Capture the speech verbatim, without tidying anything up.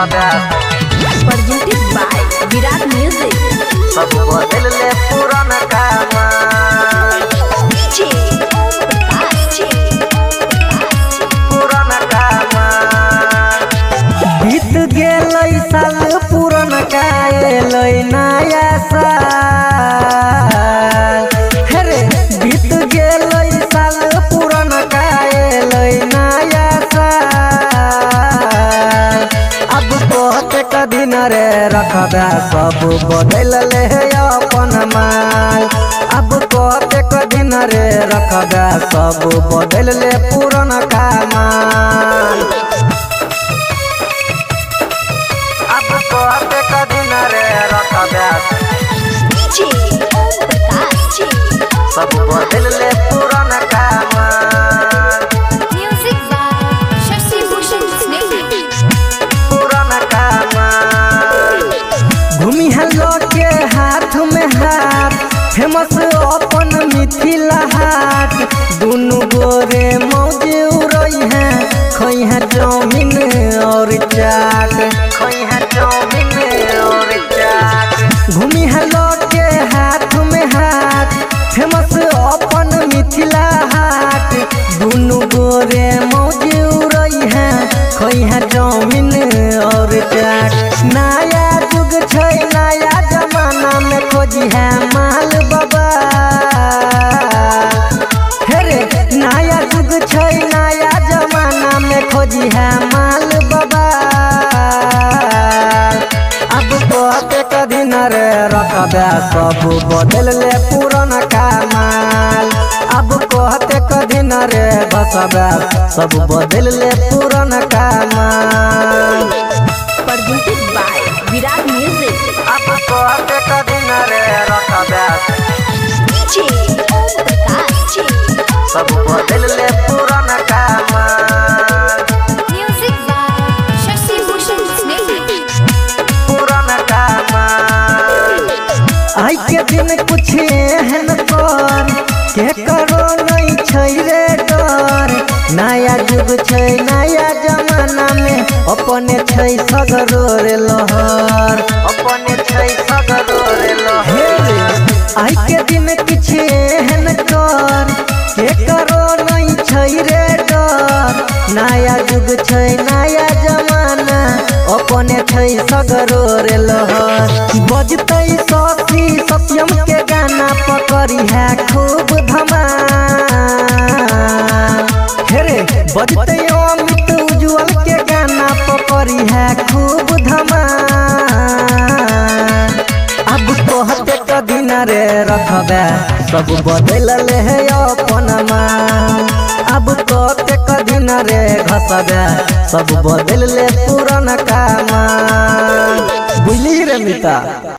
रखबे presented by Virat Music. सब बदल ले पुराना काम DJ Om Prakash Ji. पुराना काम बीत गेल साल पुराना कायल नया साल हेरे बीत गेल साल पुराना कायल नया साल अब कहते कदिन रे रखबे सब बदल ले अपन माल अब कहते कदिन रे रखबे सब बदल ले पुराना माल अब कहते कदिन रे रखबे DJ Om Prakash Ji. सब बदल ले पुराना माल Music by Shashi Bhushan Sneh. पुराना माल घूमी हलो के हाथ में हाथ फेमस अपन मिथिला हाट दुनु गोरे मौज उड़ई है खई है जमीन और चाट खई है जमीन और चाट घूमी हलो के हाथ में हाथ फेमस अपन मिथिला हाट दुनु गोरे मौज उड़ई है खई है जमीन और चाट नया जुग छै नया जमाना में खोजी है माल बाबा हेरे नया जुग छै नया जमाना में खोजी है माल बाबा अब कहते कदिन रे रखबे सब बदल ले पुराना माल अब कहते कदिन रे घसबे सब बदल ले पुराना माल Presented by Virat Music. अब कहते कदिन रे रखबे DJ Om Prakash Ji. सब बदल ले पुराना माल Music by Shashi Bhushan Sneh. पुराना माल आई के दिन कुछ एहन कर के करो नहीं छै रे डर नया जुग छै नया जमाना में अपने छै सगरो रे लहर अपने छै सगरो रे लहर आई के दिन कुछ एहन कर के करो नहीं छै रे डर नया जुग छै नया जमाना अपने छै सगरो रे लहर बजतै शशि सत्यम के गाना पकड़ी है खूब धमाल हेरे बजतै अमित उज्जवल के गाना पकड़ी है खूब धमाल अब कहते कदिन रे रखबे सब बदल ले अपन माल अब कहते कदिन रे घसबे सब बदल ले पुराना माल बुझली रे मिता।